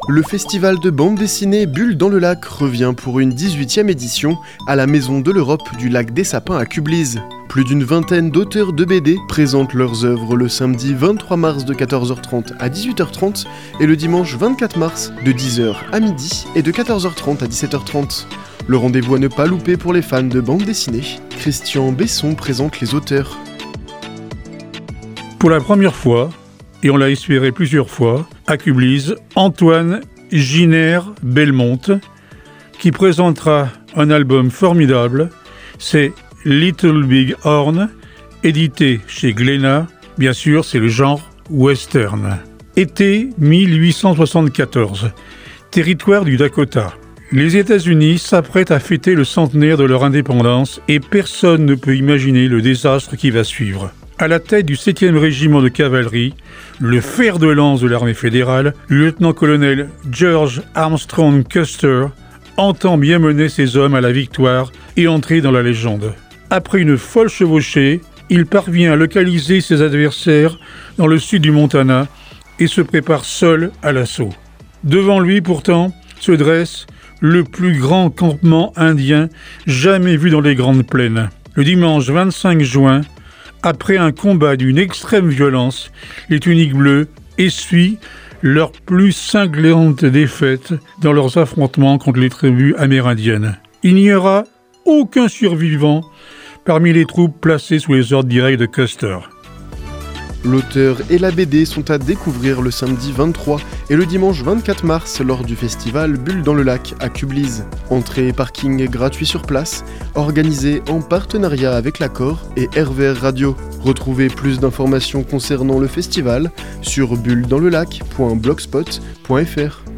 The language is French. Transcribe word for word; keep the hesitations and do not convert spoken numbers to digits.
Le festival de bande dessinée Bulles dans le lac revient pour une dix-huitième édition à la Maison de l'Europe du lac des Sapins à Cublise. Plus d'une vingtaine d'auteurs de B D présentent leurs œuvres le samedi vingt-trois mars de quatorze heures trente à dix-huit heures trente et le dimanche vingt-quatre mars de dix heures à midi et de quatorze heures trente à dix-sept heures trente. Le rendez-vous à ne pas louper pour les fans de bande dessinée. Christian Besson présente les auteurs. Pour la première fois, et on l'a espéré plusieurs fois, à Cublise, Antoine Giner-Belmonte, qui présentera un album formidable, c'est Little Big Horn, édité chez Glénat, bien sûr c'est le genre western. Été mille huit cent soixante-quatorze, territoire du Dakota. Les États-Unis s'apprêtent à fêter le centenaire de leur indépendance et personne ne peut imaginer le désastre qui va suivre. À la tête du septième régiment de cavalerie, le fer de lance de l'armée fédérale, le lieutenant-colonel George Armstrong Custer entend bien mener ses hommes à la victoire et entrer dans la légende. Après une folle chevauchée, il parvient à localiser ses adversaires dans le sud du Montana et se prépare seul à l'assaut. Devant lui, pourtant, se dresse le plus grand campement indien jamais vu dans les grandes plaines. Le dimanche vingt-cinq juin, après un combat d'une extrême violence, les tuniques bleues essuient leur plus cinglante défaite dans leurs affrontements contre les tribus amérindiennes. Il n'y aura aucun survivant parmi les troupes placées sous les ordres directs de Custer. L'auteur et la B D sont à découvrir le samedi vingt-trois et le dimanche vingt-quatre mars lors du festival Bulles dans le lac à Cublise. Entrée et parking gratuit sur place, organisé en partenariat avec l'Accor et R V R Radio. Retrouvez plus d'informations concernant le festival sur bulles dans le lac point blogspot point f r.